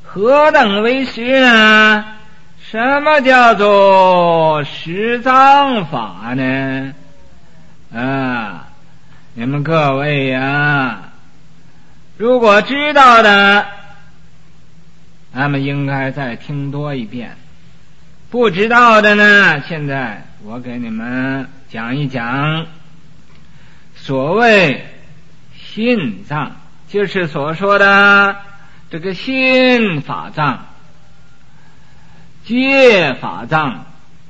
何等为实呢？什么叫做实藏法呢？你们各位呀，如果知道的，那么应该再听多一遍；不知道的呢，现在我给你们讲一讲。所谓心藏，就是所说的这个心法藏、戒法藏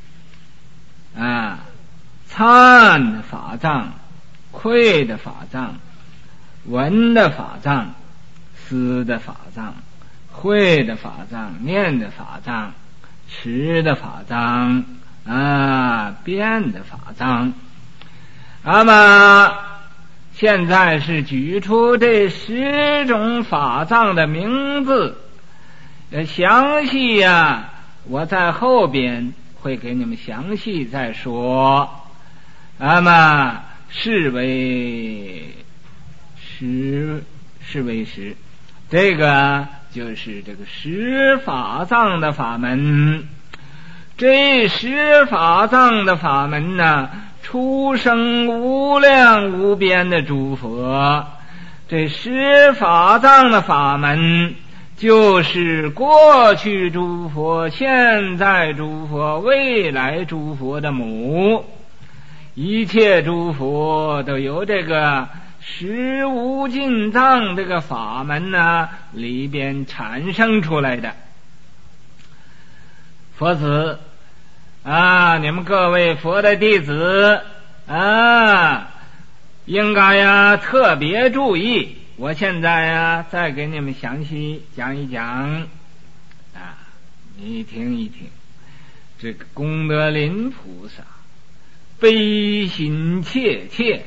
参的法藏、愧的法藏、闻的法藏、思的法藏、会的法藏、念的法藏、持的法藏变的法藏。那么现在是举出这10种法藏的名字，详细我在后边会给你们详细再说。那么是为实，这个就是这个10法藏的法门。这10法藏的法门呢，出生无量无边的诸佛。这10法藏的法门，就是过去诸佛、现在诸佛、未来诸佛的母。一切诸佛都由这个10无尽藏这个法门里边产生出来的。佛子你们各位佛的弟子应该特别注意。我现在再给你们详细讲一讲你听一听。这个功德林菩萨悲心切切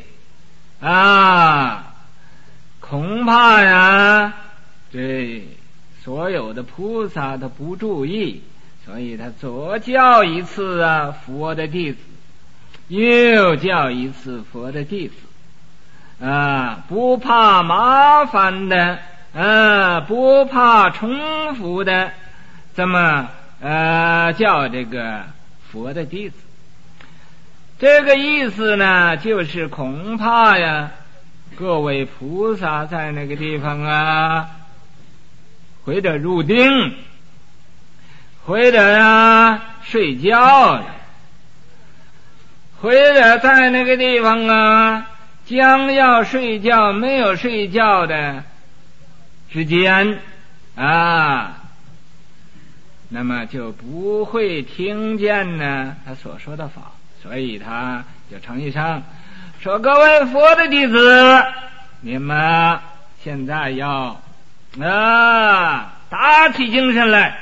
恐怕这所有的菩萨都不注意，所以他左教一次佛的弟子，右教一次佛的弟子不怕麻烦的不怕重复的，这么叫这个佛的弟子。这个意思呢，就是恐怕各位菩萨在那个地方或者入定，或者睡觉了，或者在那个地方将要睡觉没有睡觉的之间那么就不会听见他所说的法。所以他就诚意上说，各位佛的弟子，你们现在要打起精神来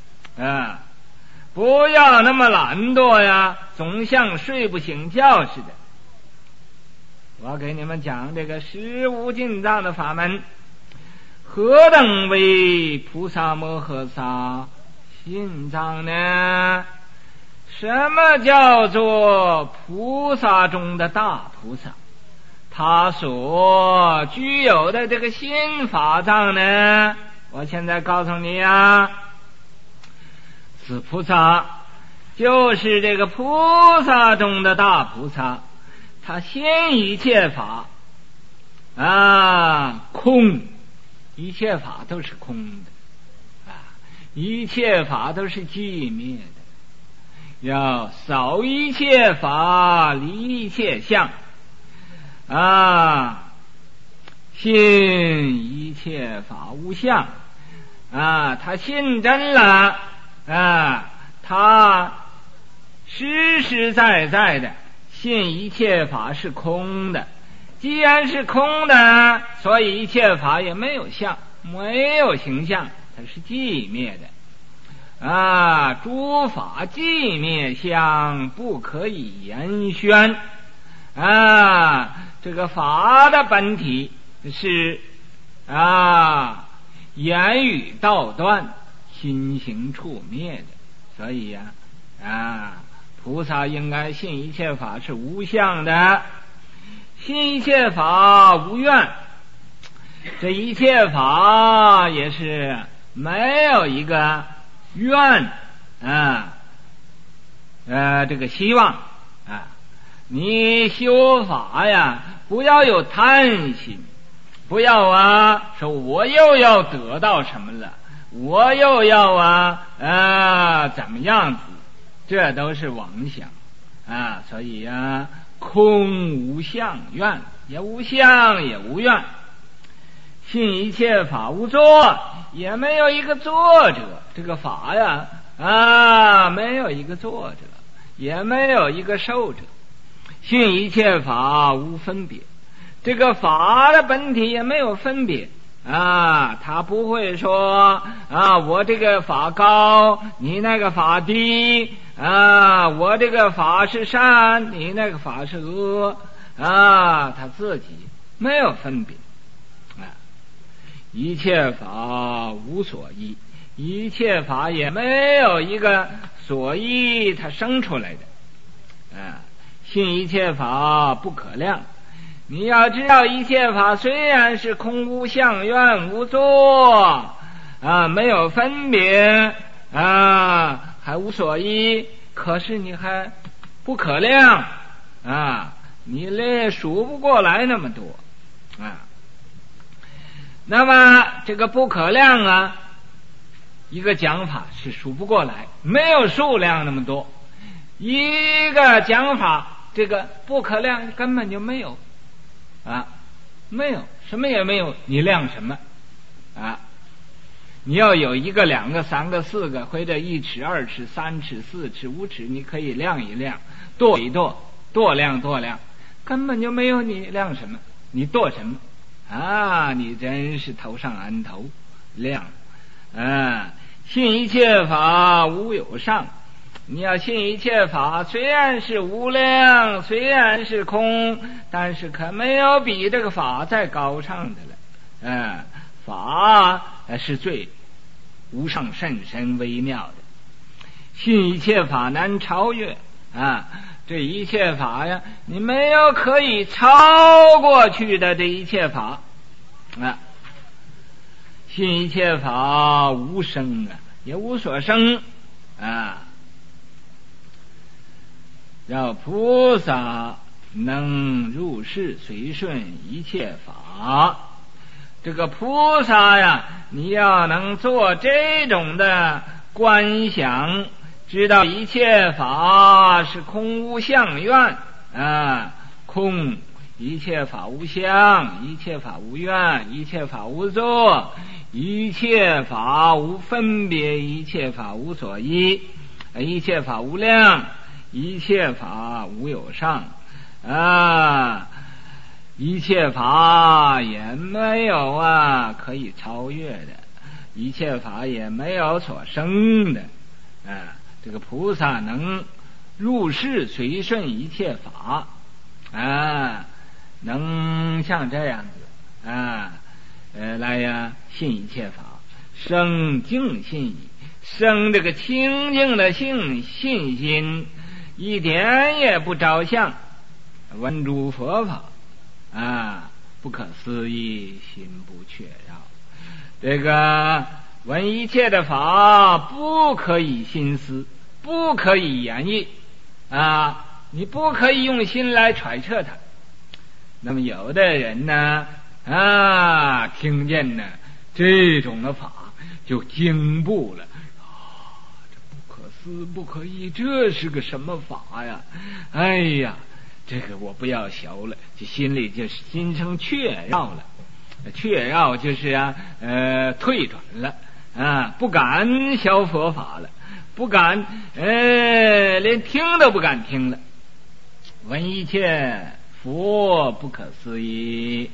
不要那么懒惰总像睡不醒觉似的。我给你们讲这个10无尽藏的法门，何等为菩萨摩诃萨心藏呢？什么叫做菩萨中的大菩萨？他所具有的这个心法藏呢，我现在告诉你此菩萨就是这个菩萨中的大菩萨。他心一切法空，一切法都是空的一切法都是寂灭的。要扫一切法，离一切相信一切法无相他信真了他实实在在的信一切法是空的。既然是空的，所以一切法也没有相，没有形象，它是寂灭的诸法寂灭相，不可以言宣这个法的本体是言语道断，心行处灭的。所以菩萨应该信一切法是无相的，信一切法无愿。这一切法也是没有一个愿这个希望啊。你修法呀，不要有贪心，不要说我又要得到什么了，我又要怎么样子，这都是妄想啊。所以空无相愿，也无相也无愿。信一切法无作，也没有一个作者。这个法呀没有一个作者，也没有一个受者。信一切法无分别，这个法的本体也没有分别他不会说我这个法高，你那个法低我这个法是善，你那个法是恶他自己没有分别一切法无所依，一切法也没有一个所依它生出来的信一切法不可量，你要知道一切法虽然是空无相愿无作没有分别还无所依，可是你还不可量你连数不过来那么多那么这个不可量一个讲法是数不过来，没有数量那么多。一个讲法这个不可量根本就没有没有，什么也没有，你量什么你要有一个两个三个四个，或者1尺2尺3尺4尺5尺，你可以量一量，度一度，度量，根本就没有你量什么，你度什么你真是头上安头量信一切法无有上，你要信一切法虽然是无量，虽然是空，但是可没有比这个法再高尚的了法是最无上甚深微妙的。信一切法难超越这一切法呀，你没有可以超过去的这一切法信一切法无生也无所生要菩萨能入世随顺一切法。这个菩萨呀，你要能做这种的观想，知道一切法是空无相愿空，一切法无相，一切法无愿，一切法无作，一切法无分别，一切法无所依，一切法无量，一切法无有上一切法也没有可以超越的，一切法也没有所生的这个菩萨能入世随顺一切法能像这样子来信一切法，生净信矣，生这个清净的信心，一点也不着相，闻诸佛法不可思议，心不确绕。这个闻一切的法不可以心思，不可以言语你不可以用心来揣测它。那么有的人呢听见呢这种的法就惊怖了这不可思不可议，这是个什么法呀？哎呀，这个我不要学了，就心里就心生怯绕了。怯绕就是退转了不敢学佛法了，不敢连听都不敢听了。闻一切佛不可思议，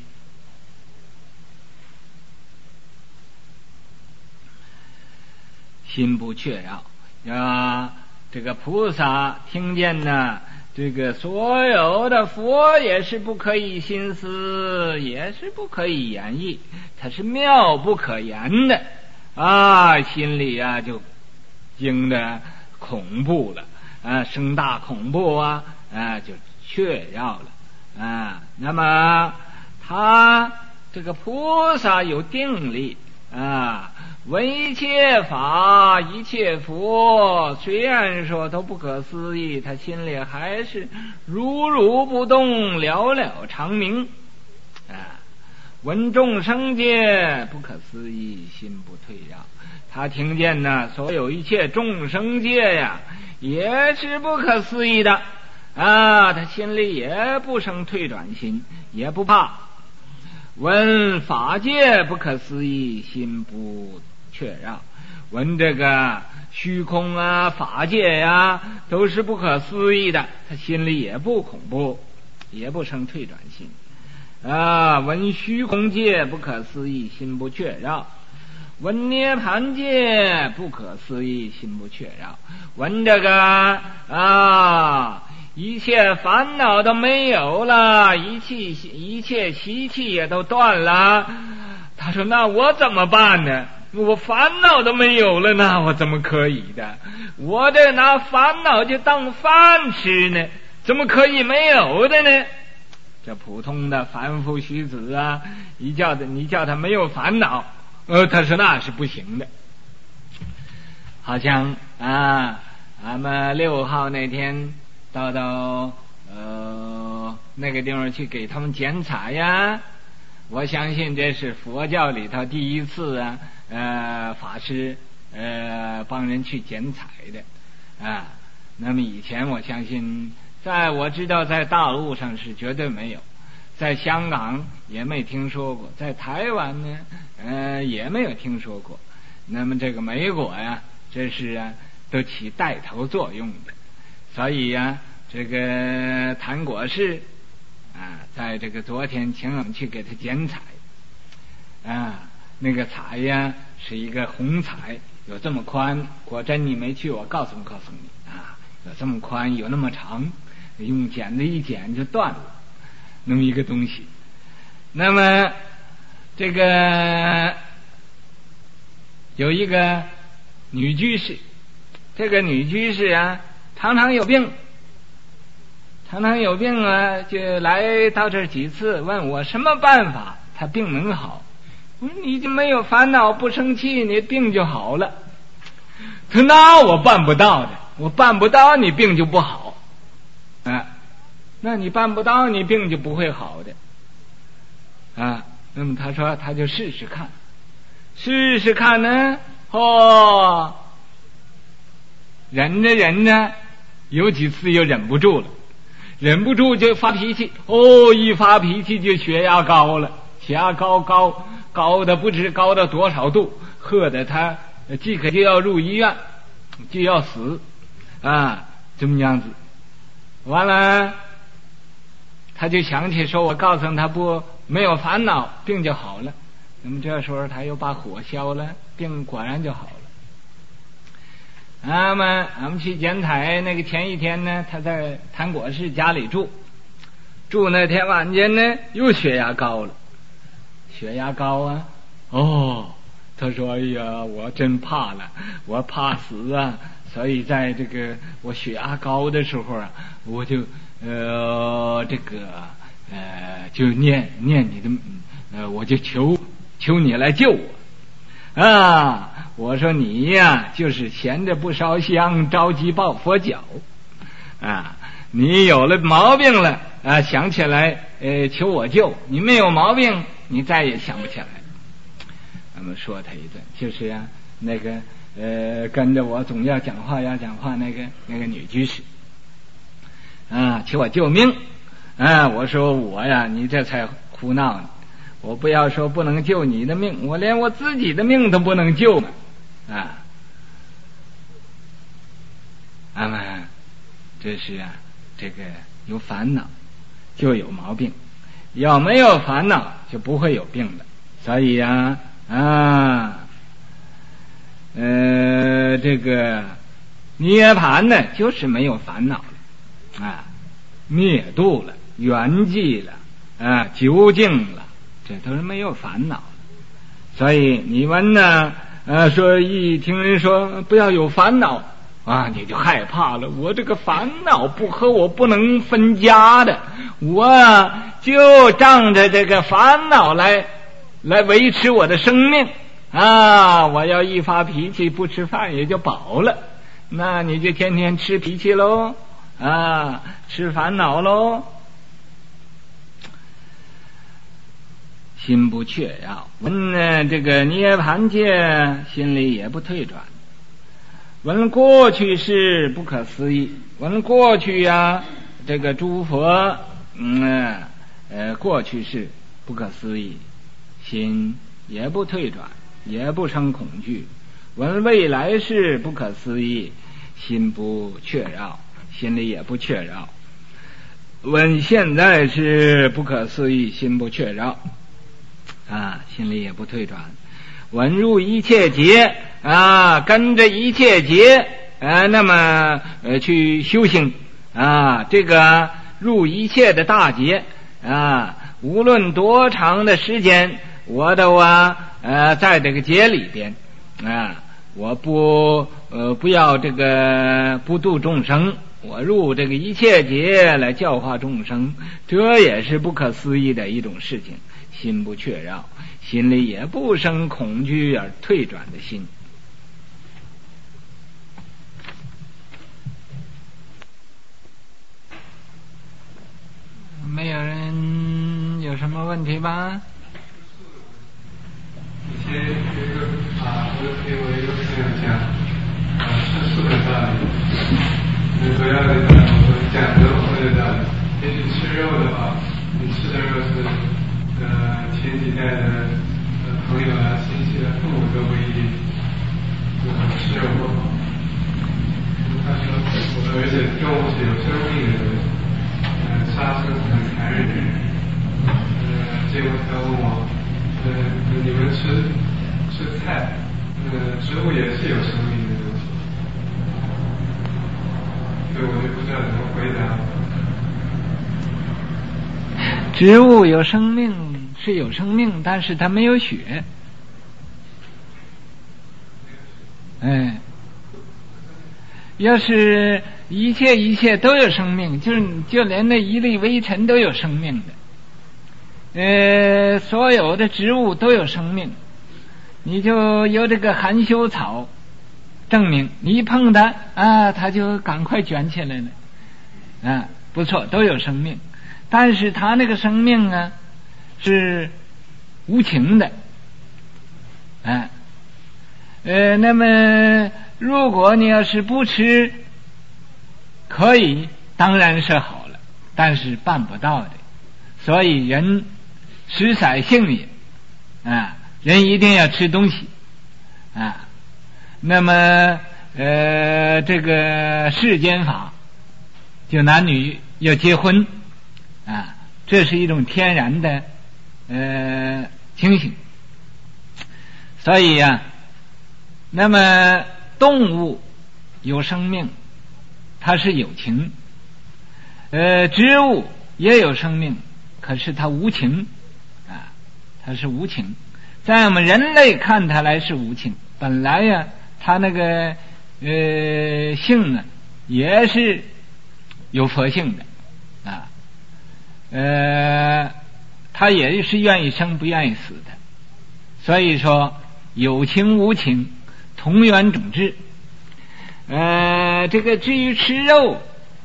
心不确绕这个菩萨听见呢，这个所有的佛也是不可以心思，也是不可以言绎，它是妙不可言的心里就惊得恐怖了生大恐怖就确绕了那么他这个菩萨有定力闻一切法一切佛，虽然说都不可思议，他心里还是如如不动，了了常明。闻众生界不可思议，心不退绕。他听见呢，所有一切众生界呀，也是不可思议的他心里也不生退转心，也不怕。闻法界不可思议，心不确绕。闻这个虚空法界都是不可思议的，他心里也不恐怖，也不生退转心。闻虚空界不可思议，心不确绕。闻涅盘界不可思议，心不确绕。闻这个一切烦恼都没有了，一切习气也都断了。他说那我怎么办呢？我烦恼都没有了，那我怎么可以的？我这拿烦恼就当饭吃呢，怎么可以没有的呢？这普通的凡夫虚子你叫他没有烦恼，他说那是不行的。好像俺们6号那天到那个地方去给他们剪彩呀，我相信这是佛教里头第一次法师帮人去剪彩的那么以前我相信我知道在大陆上是绝对没有，在香港也没听说过，在台湾呢也没有听说过。那么这个美国这是都起带头作用的。所以这个谭国士在这个昨天请我们去给他剪彩那个彩是一个红彩，有这么宽，果真你没去我告诉你有这么宽，有那么长，用剪子一剪就断了，那么一个东西。那么这个有一个女居士，这个女居士常常有病就来到这儿几次，问我什么办法她病能好。我说你就没有烦恼，不生气，你病就好了。他说那我办不到的，我办不到你病就不好那你办不到你病就不会好的那么他说他就试试看呢忍着有几次又忍不住就发脾气一发脾气就血压高了，血压高的不知高到多少度，喝得他即刻就要入医院，就要死这么样子。完了他就想起说我告诉他没有烦恼，病就好了。那么这时候他又把火消了，病果然就好了。俺们去剪彩那个前一天呢，他在谭国士家里住那天晚间呢，又血压高了。他说哎呀我真怕了，我怕死所以在这个我血压高的时候我就就念你的我就求你来救我我说你就是闲着不烧香，着急抱佛脚你有了毛病了想起来求我救，你没有毛病你再也想不起来。那么说他一顿，就是那个跟着我总要讲话那个女居士求我救命我说我你这才胡闹呢，我不要说不能救你的命，我连我自己的命都不能救呢这是这个有烦恼就有毛病，要没有烦恼就不会有病的。所以这个涅盘呢就是没有烦恼了灭度了，圆寂了究竟了，这都是没有烦恼了。所以你们呢说一听人说不要有烦恼你就害怕了，我这个烦恼和我不能分家的，我就仗着这个烦恼来维持我的生命我要一发脾气不吃饭也就饱了，那你就天天吃脾气喽，吃烦恼喽。心不确要，闻这个涅盘界，心里也不退转。闻过去是不可思议，闻过去这个诸佛，过去是不可思议，心也不退转，也不生恐惧。闻未来是不可思议，心不确绕，心里也不确绕。闻现在是不可思议，心不确绕，心里也不退转。闻入一切劫，跟着一切劫，那么去修行，这个入一切的大劫，无论多长的时间，我都在这个劫里边，我不要这个不度众生，我入这个一切劫来教化众生，这也是不可思议的一种事情。心不确绕，心里也不生恐惧而退转的心。没有人有什么问题吧？ 以前有一个我听我一个朋友讲吃素的道理，主要的讲肉的道理。也许吃肉的话，你吃的肉是前几代的朋友亲戚的父母都不一定吃肉不好。他说，而且动物是有生命的东西，杀生很残忍的人。结果他问我，你们吃菜，植物也是有生命的东西，所以我就不知道怎么回答。 植物有生命是有生命，但是它没有血。要是一切都有生命，就连那一粒微尘都有生命的。所有的植物都有生命，你就有这个含羞草证明，你一碰它它就赶快卷起来了。不错，都有生命。但是他那个生命是无情的，那么如果你要是不吃，可以，当然是好了，但是办不到的。所以人食色性也，人一定要吃东西，那么这个世间法，就男女要结婚。这是一种天然的情形。所以那么动物有生命，它是有情，植物也有生命，可是它无情，它是无情。在我们人类看它来是无情，本来它那个性也是有佛性的。他也是愿意生不愿意死的。所以说有情无情同源种质。这个至于吃肉，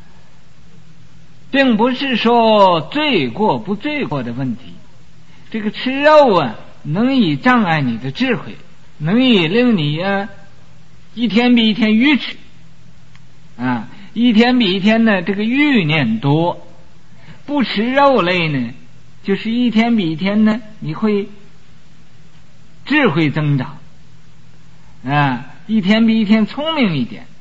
并不是说罪过不罪过的问题。这个吃肉能以障碍你的智慧，能以令你一天比一天愚痴，一天比一天呢这个欲念多。不吃肉类呢，就是一天比一天呢，你会智慧增长，一天比一天聪明一点，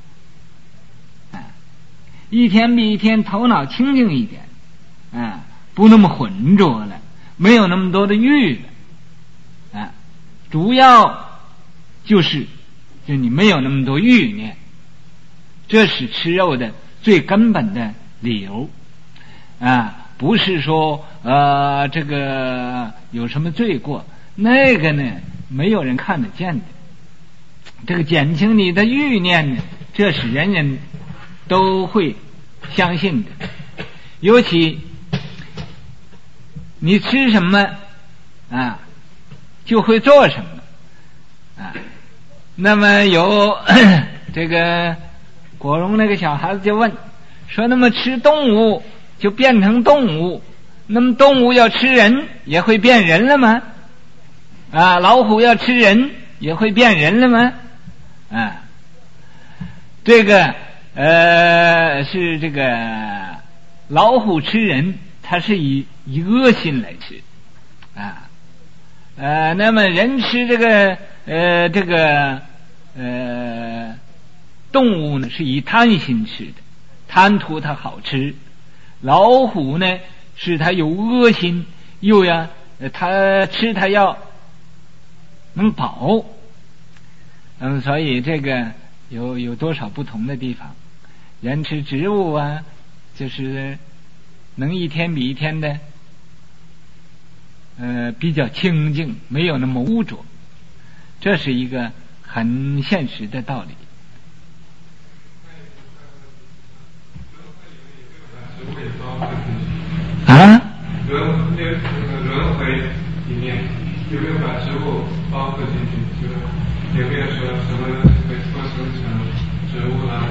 一天比一天头脑清净一点，不那么浑浊了，没有那么多的欲了，主要就你没有那么多欲念，这是吃肉的最根本的理由。不是说这个有什么罪过，那个呢没有人看得见的。这个减轻你的欲念呢，这是人人都会相信的。尤其你吃什么就会做什么。 那么有这个果荣那个小孩子就问说，那么吃动物就变成动物，那么动物要吃人也会变人了吗？啊，老虎要吃人也会变人了吗？啊，这个是这个老虎吃人，它是以恶心来吃啊。那么人吃这个动物呢，是以贪心吃的，贪图它好吃。老虎呢，是它有恶心，又呀，它吃它要能饱。所以这个有多少不同的地方？人吃植物啊，就是能一天比一天的比较清净，没有那么污浊，这是一个很现实的道理。啊？ 轮回里面有没有把植物包括进去？就有没有说什么会脱生成植物啦？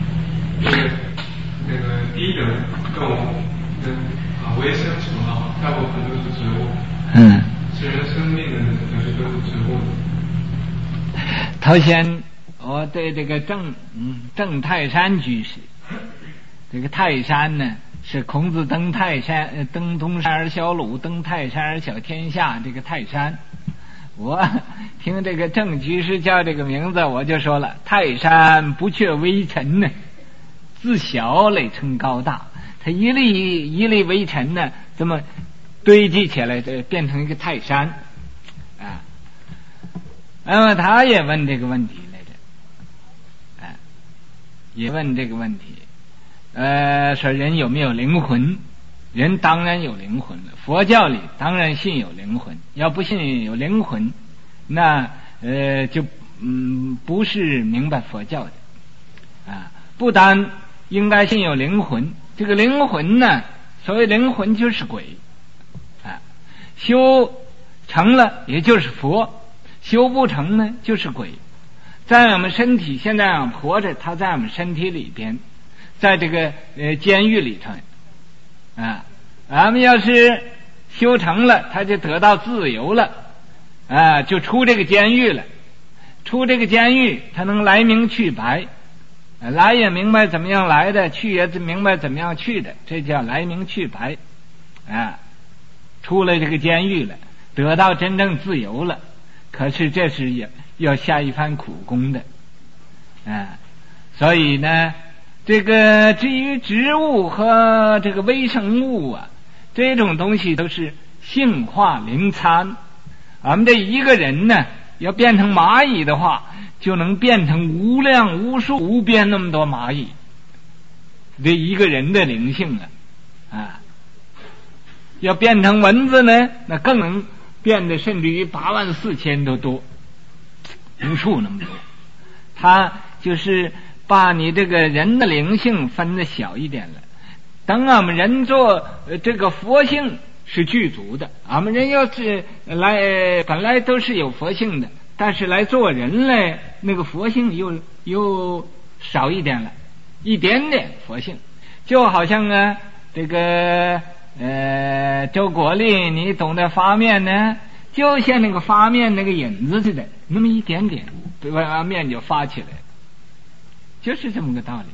那个低等动物跟微生物大部分都是植物。使人生命的都是植物。 头先我对这个郑泰山居士，这个泰山呢是孔子登泰山，登东山而小鲁，登泰山而小天下，这个泰山。我听这个郑居士叫这个名字，我就说了，泰山不却微尘呢，自小累称高大。它一粒一粒微尘呢，这么堆积起来，变成一个泰山啊。那么他也问这个问题来着，也问这个问题，说人有没有灵魂？人当然有灵魂了，佛教里当然信有灵魂，要不信有灵魂，那就不是明白佛教的啊。不但应该信有灵魂，这个灵魂呢，所谓灵魂就是鬼啊，修成了也就是佛，修不成呢就是鬼。在我们身体现在我们活着，它在我们身体里边，在这个监狱里头啊，俺们要是修成了，他就得到自由了啊，就出这个监狱了。出这个监狱，他能来明去白，来也明白怎么样来的，去也明白怎么样去的，这叫来明去白啊。出了这个监狱了，得到真正自由了，可是这是要下一番苦功的啊。所以呢，这个至于植物和这个微生物啊，这种东西都是性化灵参。俺们这一个人呢，要变成蚂蚁的话，就能变成无量无数无边那么多蚂蚁。这一个人的灵性啊，要变成蚊子呢，那更能变得甚至于84000多多，无数那么多。它就是把你这个人的灵性分得小一点了。等俺们人做这个佛性是具足的，俺们人要是来本来都是有佛性的，但是来做人类那个佛性又少一点了，一点点佛性。就好像啊这个周国立你懂得发面呢，就像那个发面那个引子似的，那么一点点把面就发起来，就是这么个道理。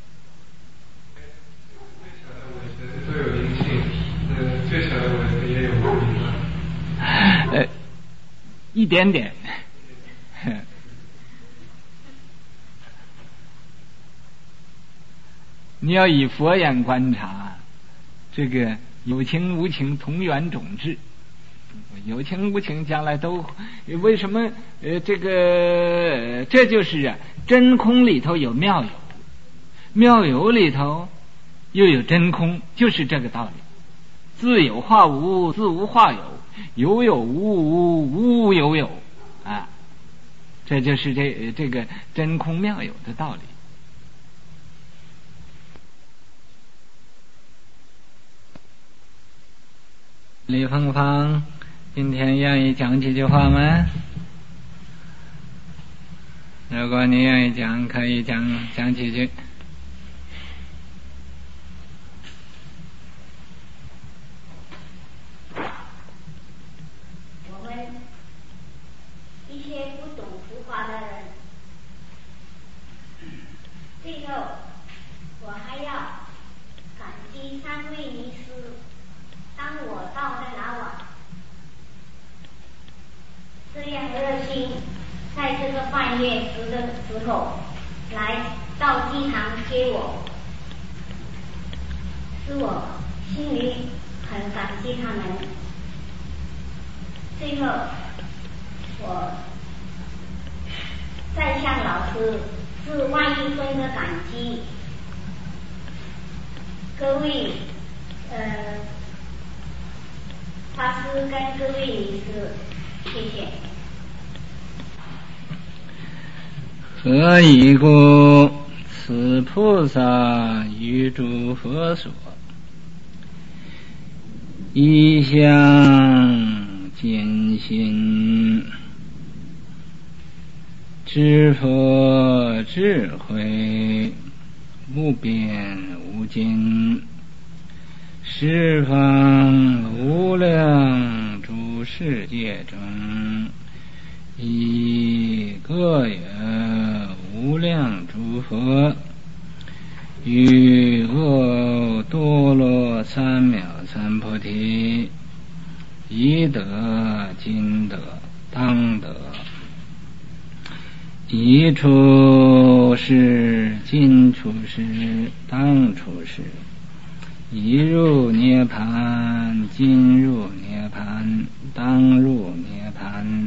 都有灵性，最小的蚊子也有灵吗？ 一点点。你要以佛眼观察，这个有情无情同源种质，有情无情将来都为什么这就是啊，真空里头有妙有，妙有里头又有真空，就是这个道理。自有化无，自无化有，有有无无，无有有啊，这就是这个真空妙有的道理。李凤芳今天愿意讲几句话吗？ 如果你愿意讲，可以讲几句。 我们一些不懂佛法的人，最后我还要感激三位尼师，当我到的哪晚，这样热心，在这个半夜时的时候来到机场接我，使我心里很感激他们。最后我再向老师致万一分的感激。各位法师跟各位女士，谢谢。 何以故？此菩萨于诸佛所，一向坚信，知佛智慧无边无尽，十方无量诸世界中，以各有无量诸佛，于阿多罗三藐三菩提，宜得今得当得，宜出世今出世当出世，宜入涅槃今入涅槃当入涅槃。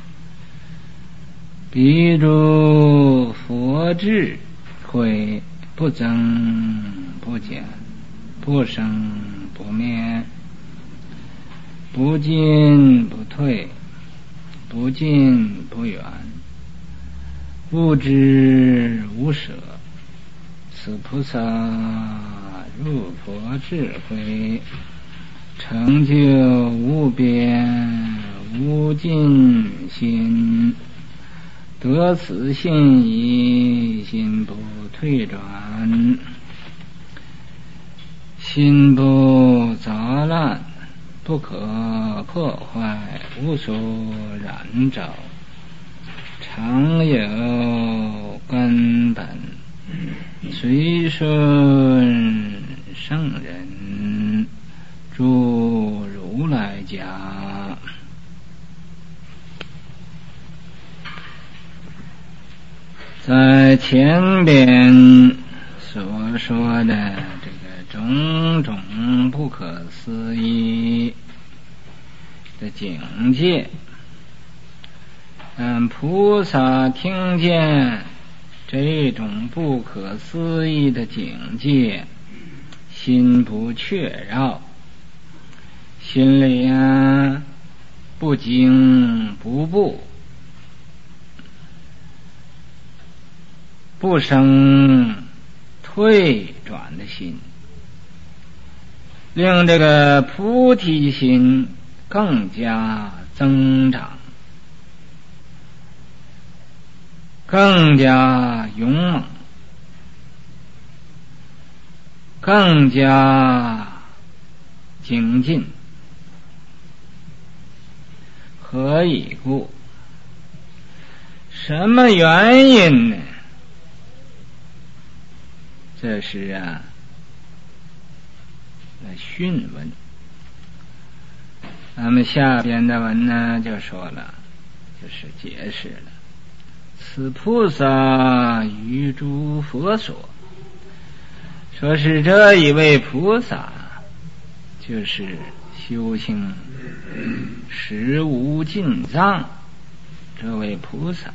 彼诸佛智慧不增不减，不生不灭，不进不退，不近不远，无知无舍。此菩萨入佛智慧，成就无边无尽心，得此信已，心不退转，心不杂乱，不可破坏，无所染着，常有根本，随顺圣人，诸如来家。在前边所说的这个种种不可思议的境界，菩萨听见这种不可思议的境界，心不确绕，心里不惊不怖，不生退转的心，令这个菩提心更加增长，更加勇猛，更加精进。何以故？什么原因呢？这是训文。那么下边的文呢，就说了，就是解释了。此菩萨于诸佛所，说是这一位菩萨，就是修行实无尽藏这位菩萨，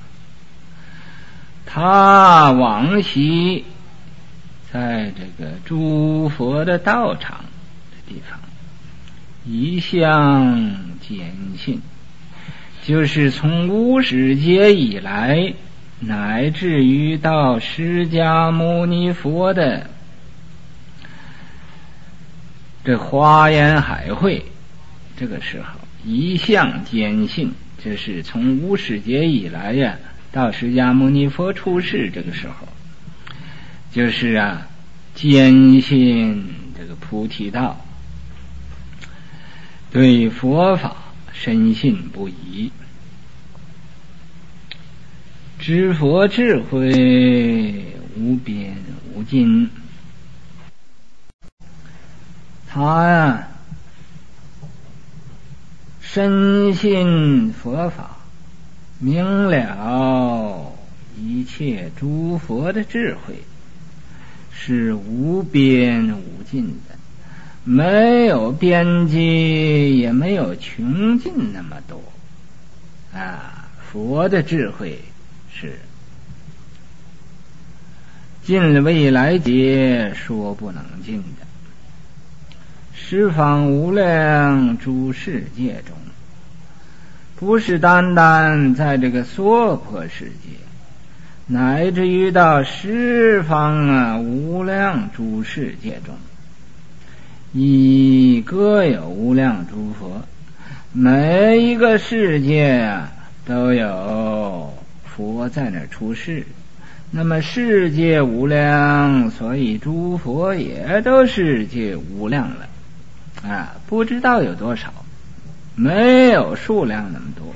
他往昔在这个诸佛的道场的地方一向坚信，就是从无始劫以来，乃至于到释迦牟尼佛的这华严海会这个时候，一向坚信，这是从无始劫以来到释迦牟尼佛出世这个时候，就是坚信这个菩提道，对佛法深信不疑，知佛智慧无边无尽。他深信佛法，明了一切诸佛的智慧是无边无尽的，没有边际，也没有穷尽那么多佛的智慧是尽未来劫说不能尽的，十方无量诸世界中，不是单单在这个娑婆世界，乃至于到十方无量诸世界中，亦各有无量诸佛，每一个世界都有佛在那出世。那么世界无量，所以诸佛也都世界无量了不知道有多少，没有数量那么多。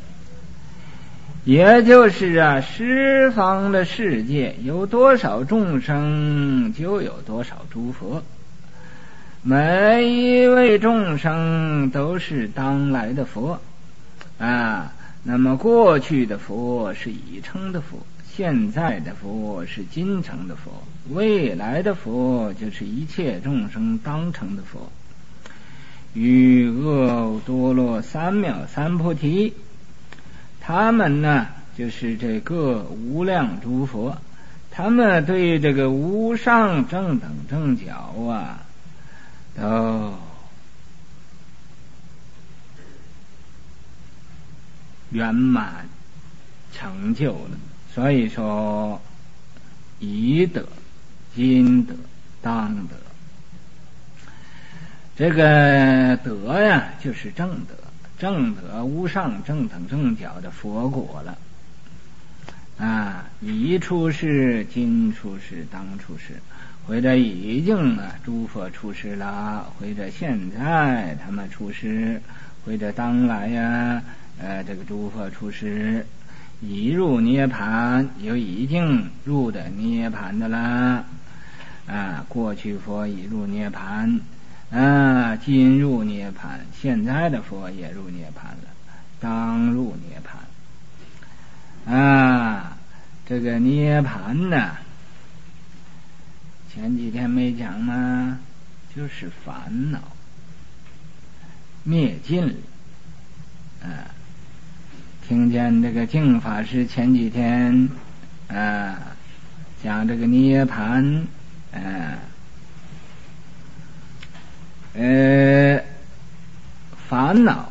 也就是十方的世界有多少众生，就有多少诸佛，每一位众生都是当来的佛那么过去的佛是已成的佛，现在的佛是今成的佛，未来的佛就是一切众生当成的佛。与阿多罗三藐三菩提，他们呢就是这个无量诸佛，他们对这个无上正等正觉都圆满成就了。所以说已得今得当得，这个得就是正得，正得无上正等正觉的佛果了已出世今出世当出世，或者已经诸佛出世了，或者现在他们出世，或者当来这个诸佛出世，已入涅盘，有已经入的涅盘的啦过去佛已入涅盘今入涅盘，现在的佛也入涅盘了，当入涅盘这个涅盘呢，前几天没讲吗？就是烦恼灭尽了听见这个净法师前几天讲这个涅盘烦恼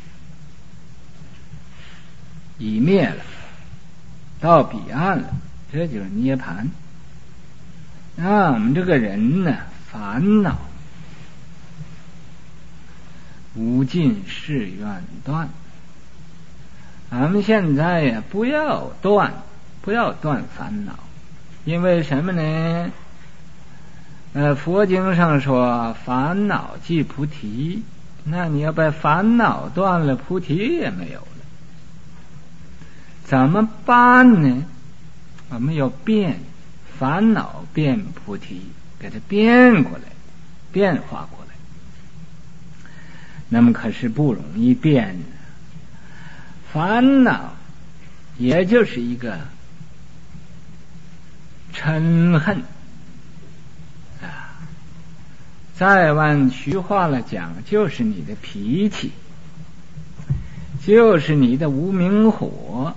已灭了，到彼岸了，这就是涅盘我们这个人呢，烦恼无尽誓愿断，咱们现在不要断烦恼，因为什么呢？佛经上说烦恼即菩提，那你要把烦恼断了，菩提也没有了，怎么办呢？我们要变烦恼变菩提，给它变过来，变化过来，那么可是不容易变烦恼也就是一个嗔恨再往虚化了讲，就是你的脾气，就是你的无明火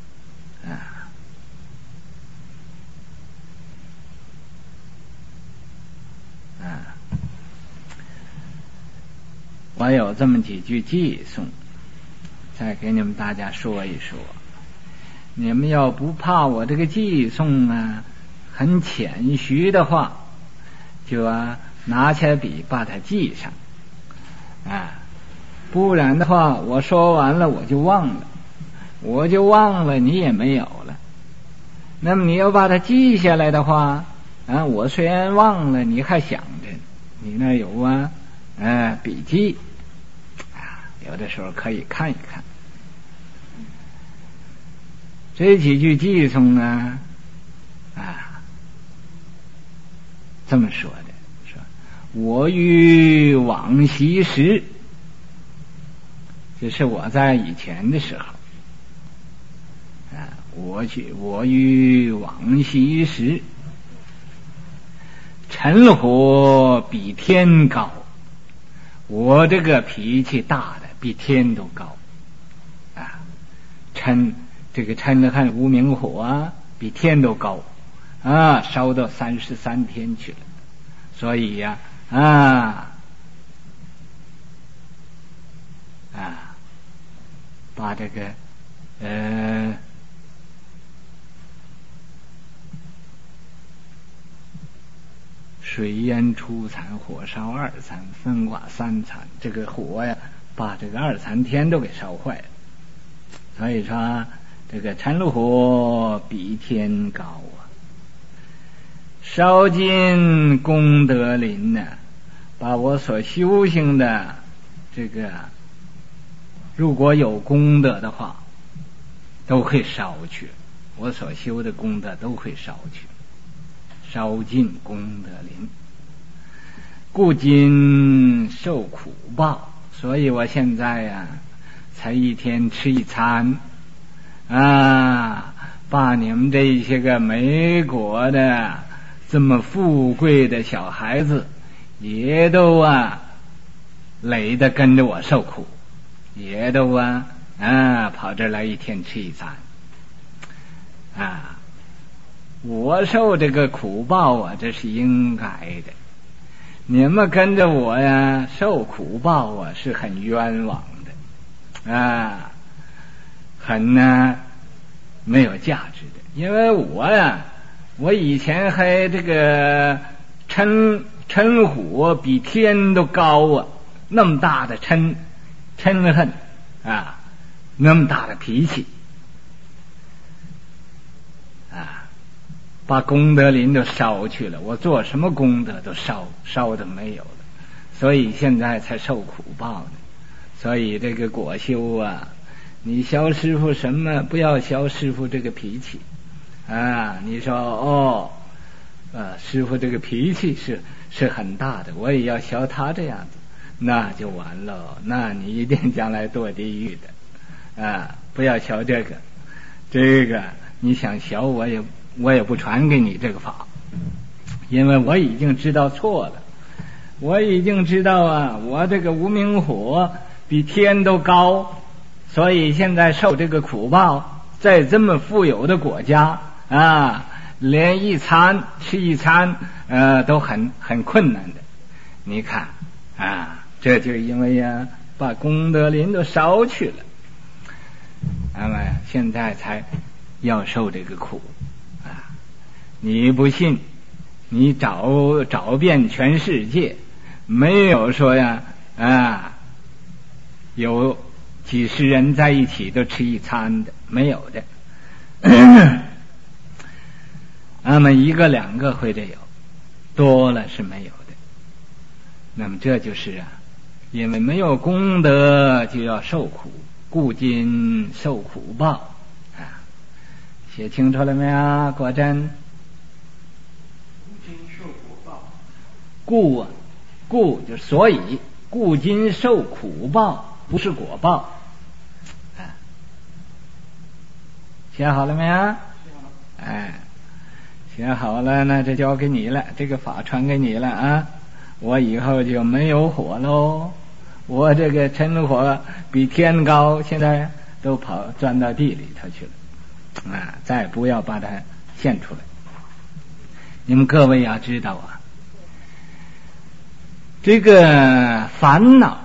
我有这么几句偈颂，再给你们大家说一说。你们要不怕我这个偈颂很谦虚的话，就拿起笔把它记上不然的话我说完了我就忘了， 我就忘了，你也没有了。那么你要把它记下来的话，我虽然忘了，你还想着，你那有笔记有的时候可以看一看。这几句偈颂呢，这么说的，说我于往昔时，这是我在以前的时候，我于往昔时，嗔火比天高，我这个脾气大的比天都高这个嗔恨无明火比天都高烧到33天去了。所以把这个水淹初残，火烧2残，风瓦3残，这个火呀把这个2、3天都给烧坏了。所以说这个嗔火比天高烧尽功德林把我所修行的这个如果有功德的话都会烧去，我所修的功德都会烧去，烧尽功德林，故今受苦报。所以我现在才一天吃一餐把你们这些个美国的这么富贵的小孩子也都累得跟着我受苦，也都跑这来一天吃一餐我受这个苦报这是应该的。你们跟着我受苦报是很冤枉的很没有价值的。因为我以前还这个嗔火比天都高那么大的嗔恨那么大的脾气把功德林都烧去了，我做什么功德都烧的没有了，所以现在才受苦报呢。所以这个果修你消师傅什么，不要消师傅这个脾气你说师傅这个脾气是很大的，我也要消他这样子，那就完了，那你一定将来堕地狱的不要消这个你想消我也不传给你这个法，因为我已经知道错了，我已经知道我这个无明火比天都高，所以现在受这个苦报，在这么富有的国家连吃一餐都很困难的。你看这就因为把功德林都烧去了，那么现在才要受这个苦你不信，你找遍全世界，没有说有几十人在一起都吃一餐的，没有的那么1个2个会这有，多了是没有的。那么这就是因为没有功德就要受苦，故今受苦报写清楚了没有？果真故就所以故今受苦报，不是果报写好了没有？写好了，那这交给你了，这个法传给你了我以后就没有火喽，我这个嗔火比天高，现在都钻到地里头去了再不要把它现出来。你们各位要知道这个烦恼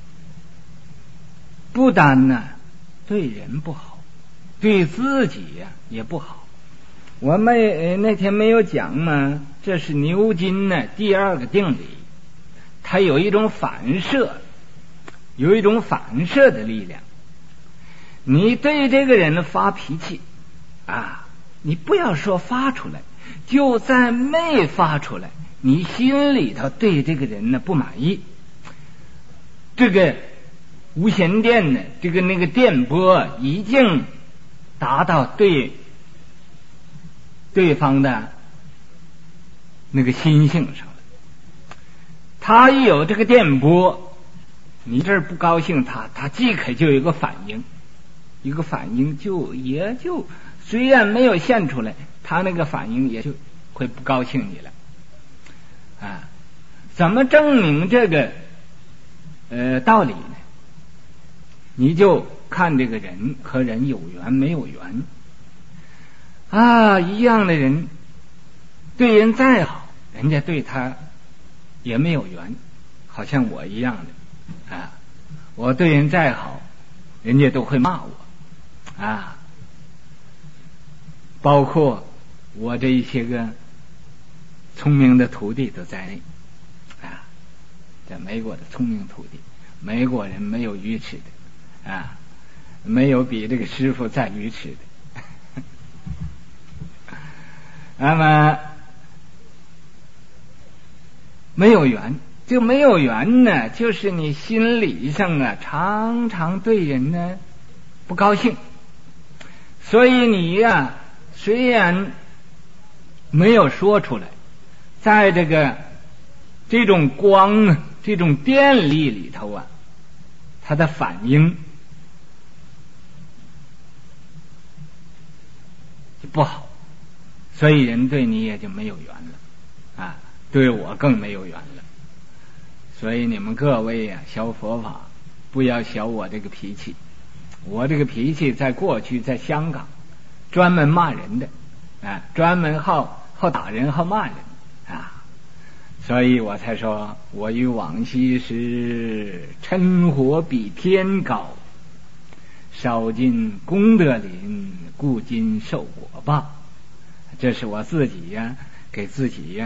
不单对人不好，对自己也不好。我们那天没有讲吗？这是牛津第2个定理，它有一种反射的力量。 你对这个人发脾气你不要说发出来，就算没发出来，你心里头对这个人呢不满意，这个无线电呢，那个电波已经达到对方的那个心性上了。他一有这个电波，你这儿不高兴，他即刻就有一个反应，也就虽然没有现出来，他那个反应也就会不高兴你了怎么证明这个道理呢？你就看这个人和人有缘没有缘一样的人对人再好，人家对他也没有缘，好像我一样的我对人再好，人家都会骂我包括我这一些个聪明的徒弟都在内在美国的聪明徒弟，美国人没有愚痴的没有比这个师父再愚痴的那么没有缘，就没有缘呢，就是你心理上常常对人呢不高兴，所以你虽然没有说出来，在这种光这种电力里头它的反应就不好，所以人对你也就没有缘了对我更没有缘了。所以你们各位学佛法不要学我这个脾气，我这个脾气在过去在香港专门骂人的专门好打人好骂人所以我才说我与往昔时嗔火比天高，烧尽功德林，故今受果报。这是我自己给自己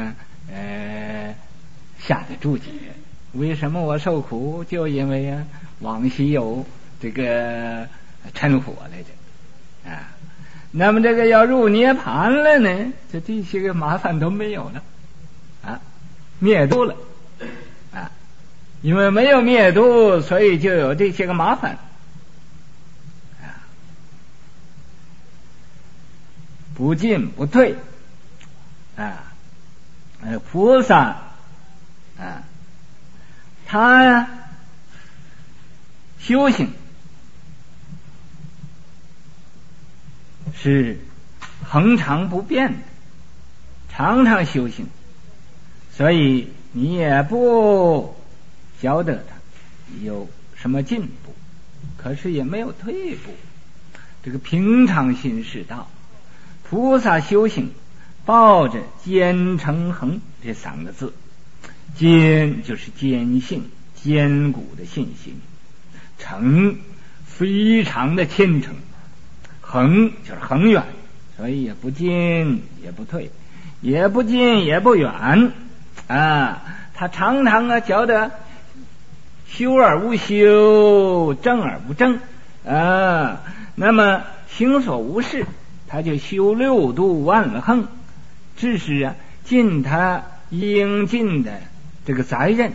下的注解。为什么我受苦？就因为往昔有这个嗔火来着那么这个要入涅槃了呢，这些个麻烦都没有了灭度了因为没有灭度，所以就有这些个麻烦不进不退菩萨他修行是恒常不变的，常常修行，所以你也不晓得他有什么进步，可是也没有退步。这个平常心是道，菩萨修行抱着坚诚恒这三个字，坚就是坚信坚固的信心，诚非常的虔诚，恒就是恒远，所以也不进也不退，也不近也不远他常常觉得修而无修，正而不正那么行所无事，他就修六度万恒，这是尽他应尽的这个责任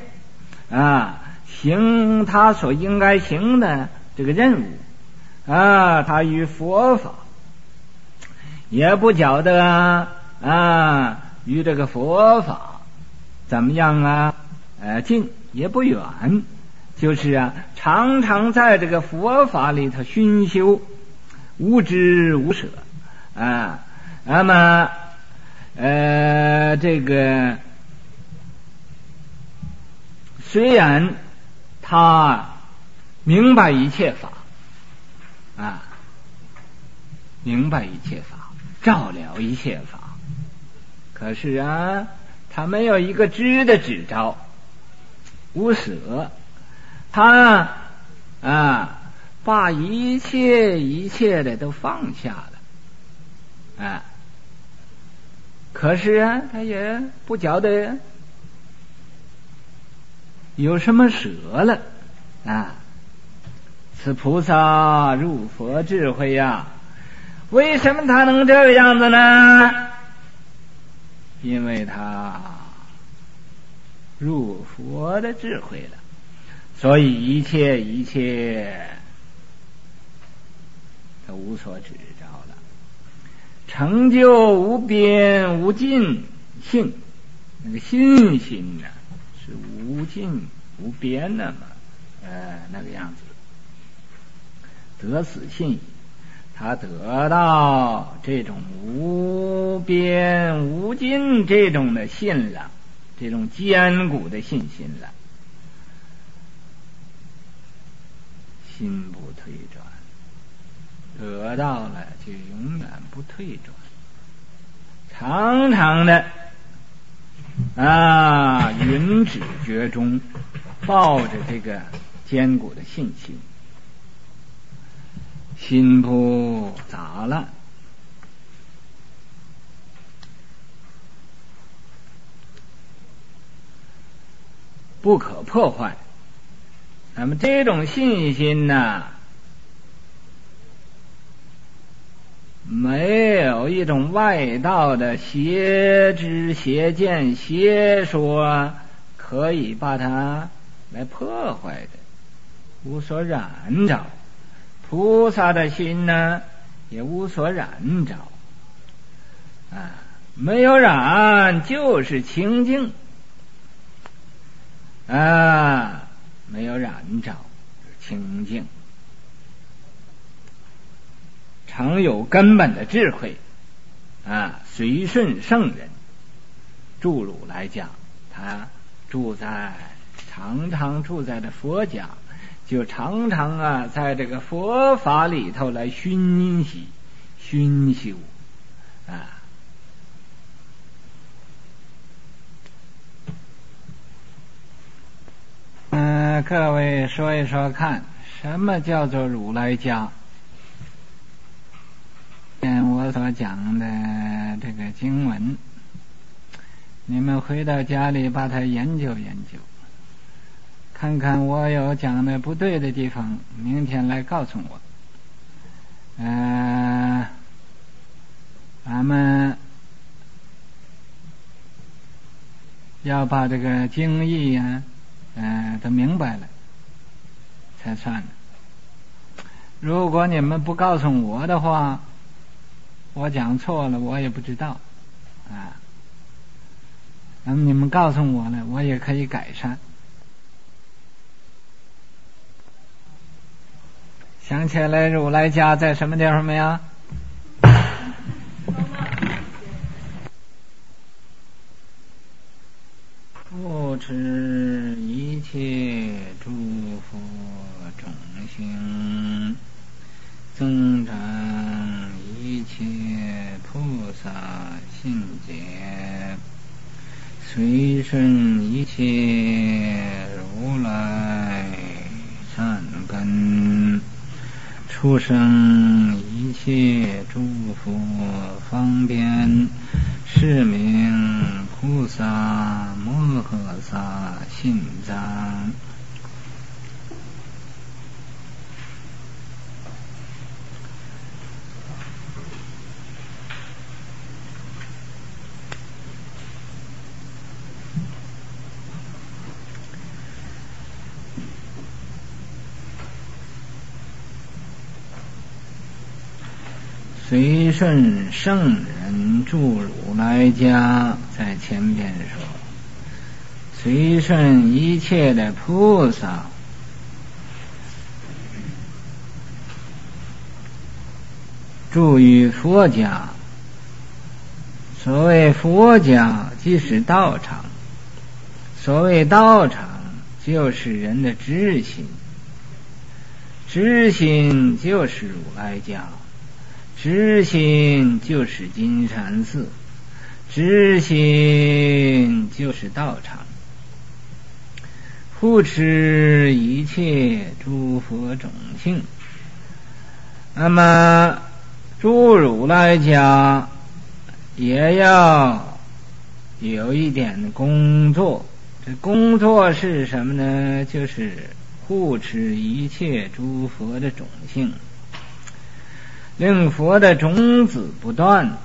行他所应该行的这个任务他与佛法也不觉得与这个佛法怎么样近也不远，就是常常在这个佛法里头熏修，无知无舍那么这个虽然他明白一切法明白一切法，照了一切法，可是他没有一个知的指招，无舍，他把一切的都放下了可是他也不觉得有什么舍了此菩萨入佛智慧呀。为什么他能这个样子呢？因为他入佛的智慧了，所以一切都无所指着了。成就无边无尽性，那个信心呢，是无尽无边的嘛，那个样子。得此信矣，他得到这种无边无尽这种的信了，这种坚固的信心了，心不退转，得到了就永远不退转，常常的云止觉中，抱着这个坚固的信心，心不杂乱，不可破坏。那么这种信心呢，没有一种外道的邪知邪见邪说可以把它来破坏的，无所染着。菩萨的心呢，也无所染着，没有染就是清净，没有染着清净，常有根本的智慧，随顺圣人。住如来家，他常常住在这佛家，就常常在这个佛法里头来熏修各位说一说看，什么叫做如来家？我所讲的这个经文，你们回到家里把它研究研究，看看我有讲的不对的地方，明天来告诉我。咱们要把这个经义都明白了才算了。如果你们不告诉我的话，我讲错了我也不知道那么你们告诉我了，我也可以改善。想起来如来家在什么地方没有？护持一切诸佛众生，增长一切菩萨信解，随顺一切如来善根，出生一切诸佛方便，是名菩萨摩诃萨心藏。随顺圣人住如来家，在前边说，随顺一切的菩萨住于佛家。所谓佛家即是道场，所谓道场就是人的知心，知心就是如来家，知心就是金山寺，知心就是道场。护持一切诸佛种性，那么住如来家也要有一点工作。这工作是什么呢？就是护持一切诸佛的种性，令佛的种子不断，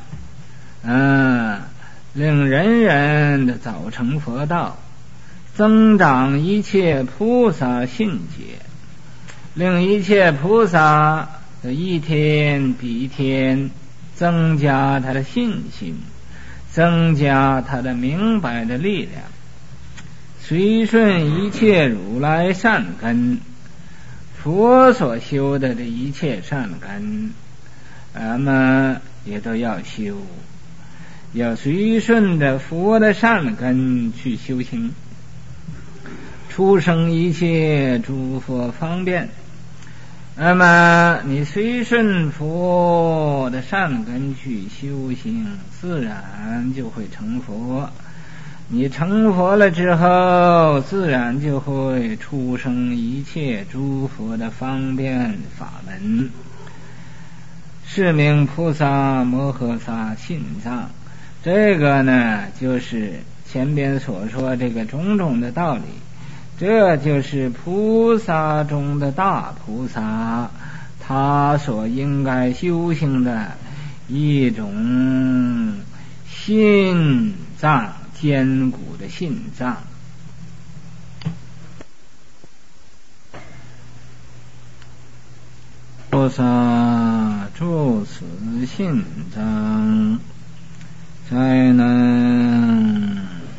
令人人的早成佛道，增长一切菩萨信解，令一切菩萨的一天比一天增加他的信心，增加他的明白的力量，随顺一切如来善根，佛所修的一切善根，俺们也都要修，要随顺着佛的善根去修行，出生一切诸佛方便。那么你随顺佛的善根去修行，自然就会成佛。你成佛了之后，自然就会出生一切诸佛的方便法门，是名菩萨摩诃萨信藏。这个呢，就是前边所说这个种种的道理，这就是菩萨中的大菩萨，他所应该修行的一种心脏，坚固的心脏。菩萨住此心脏，才能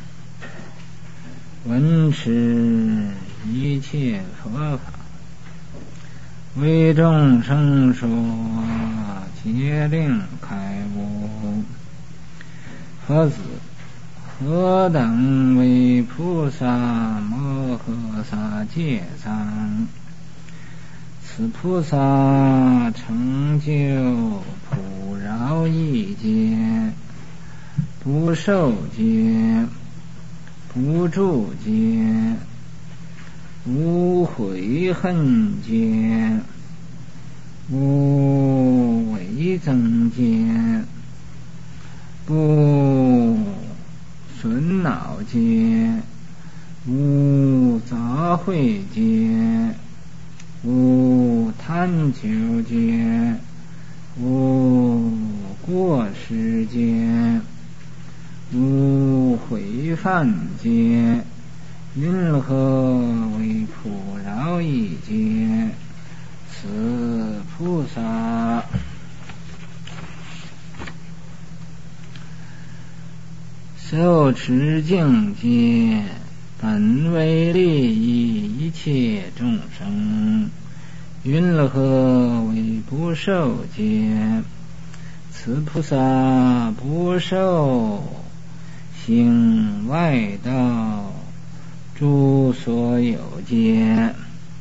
闻持一切佛法，为众生说皆令开悟。佛子，何等为菩萨摩诃萨戒藏？此菩萨成就普饶益戒，不受戒，不住戒，无悔恨戒，不违增戒，不损恼戒，无杂秽戒，无贪求戒，无过失戒，无毁犯戒，云何为普饶益戒？此菩萨受持净戒，本为利益一切众生，云何为不受戒？此菩萨不受行外道诸所有戒，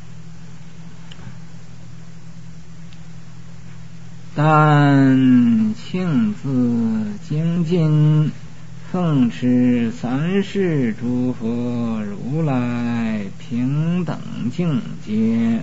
但性自精进，奉持三世诸佛如来平等境界，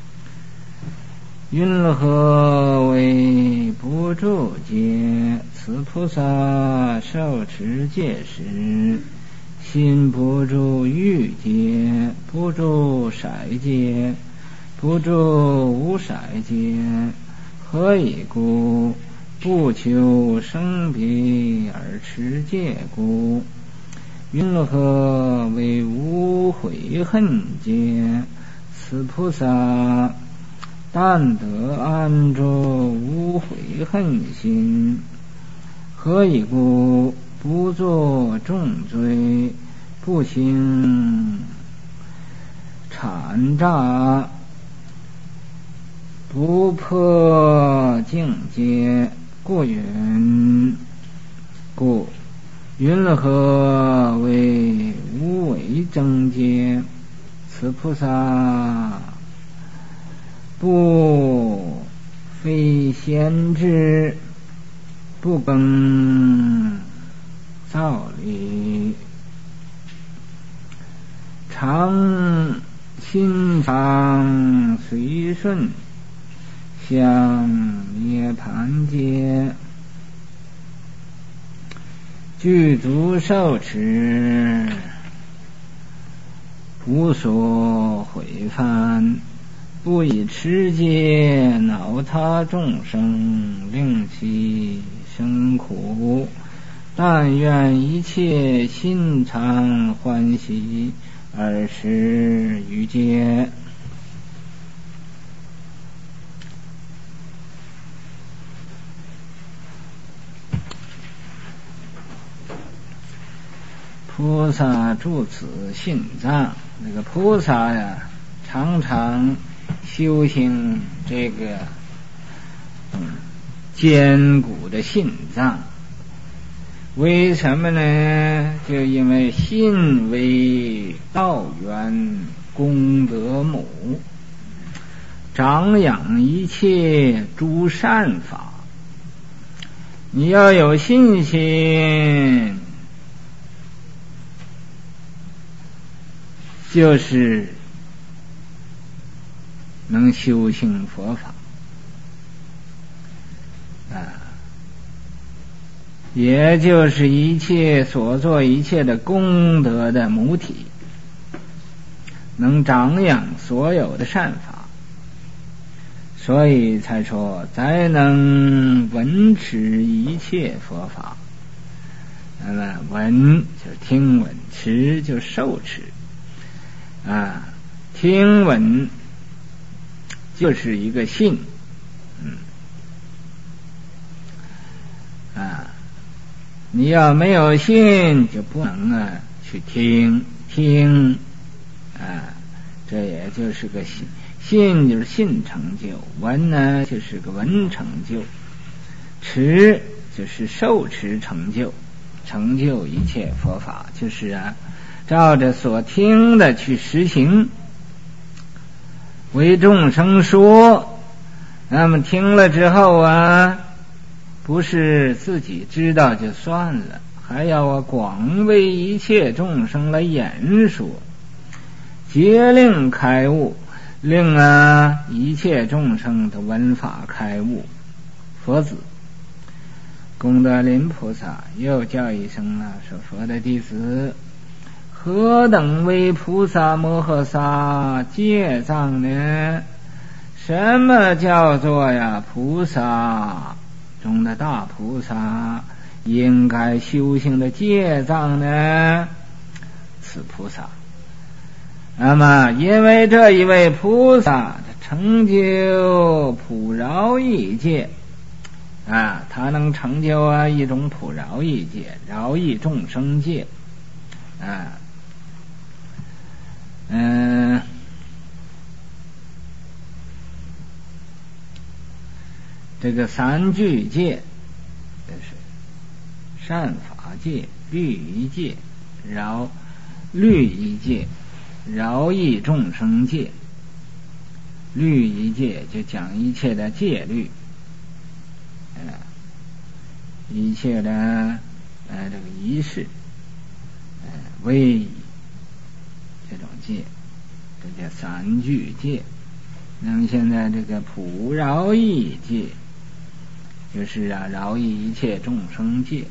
云何为不住戒？此菩萨受持戒时，心不住欲戒，不住色戒，不住无色戒，何以故？不求生彼而持戒故。云何为无悔恨戒？此菩萨但得安住无悔恨心，何以故？不作重罪，不行谄诈，不破境界，故云何为无为增戒？此菩萨不非先知，不更造理，常心常随顺，向涅盘界，具足受持无所毁犯，不以持戒恼他众生，令其生苦，但愿一切心常欢喜，而施于戒。菩萨住此信藏，这个菩萨呀，常常修行这个坚固的信藏。为什么呢？就因为信为道源功德母，长养一切诸善法。你要有信心，就是能修行佛法也就是一切所做一切的功德的母体，能长养所有的善法，所以才说才能闻持一切佛法。那么闻就是听闻，持就是受持听闻就是一个信，你要没有信，就不能去听，这也就是个信。信就是信成就，闻呢就是个闻成就，持就是受持成就，成就一切佛法，就是照着所听的去实行，为众生说。那么听了之后不是自己知道就算了，还要广为一切众生来演说，皆令开悟，令一切众生的闻法开悟。佛子功德林菩萨又叫一声说佛的弟子，何等为菩萨摩诃萨戒藏呢？什么叫做菩萨中的大菩萨应该修行的戒藏呢？此菩萨，那么因为这一位菩萨成就普饶益戒他能成就一种普饶益戒，饶益众生戒这个三具戒，就是善法戒、律仪戒、律仪戒、饶益众生戒。律仪戒就讲一切的戒律，一切的这个仪式，威仪这种戒，这叫三具戒。那么现在这个普饶益戒，就是饶益一切众生戒。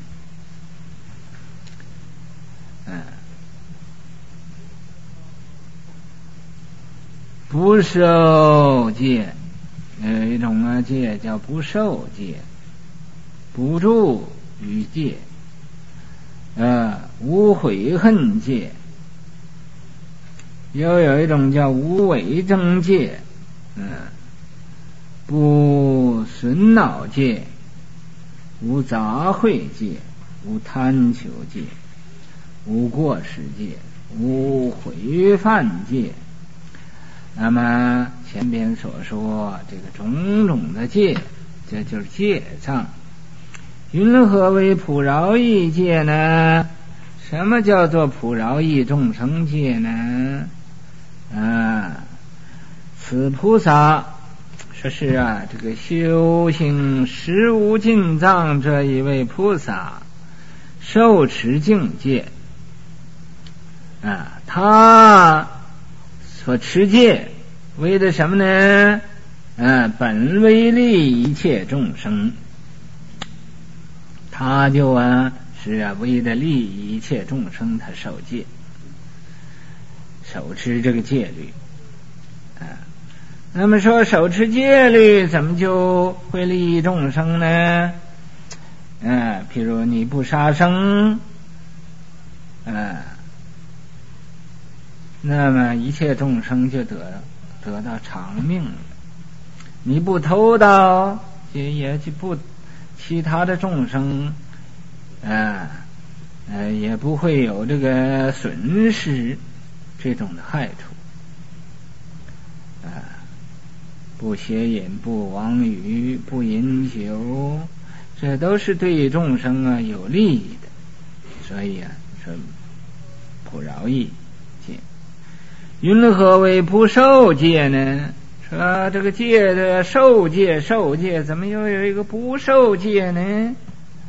不受戒，有一种戒叫不受戒，不住于戒，无悔恨戒，又有一种叫无为争戒，不损恼戒，无杂秽戒，无贪求戒，无过失戒，无毁犯戒。那么前边所说这个种种的戒，这就是戒藏。云何为普饶益戒呢？什么叫做普饶益众生戒呢？此菩萨说是这个修行十无尽藏这一位菩萨受持境界他所持戒为的什么呢？本为利一切众生，他就是为了利益一切众生，他受戒。 守持这个戒律那么说守持戒律怎么就会利益众生呢？譬如你不杀生那么一切众生就得到长命了。你不偷盗，也就不其他的众生也不会有这个损失这种的害处不邪淫，不妄语，不饮酒，这都是对众生有利益的。所以说普饶益戒。云何为不受戒呢？说这个戒的受戒怎么又有一个不受戒呢？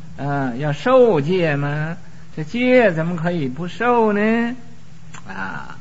要受戒吗？这戒怎么可以不受呢？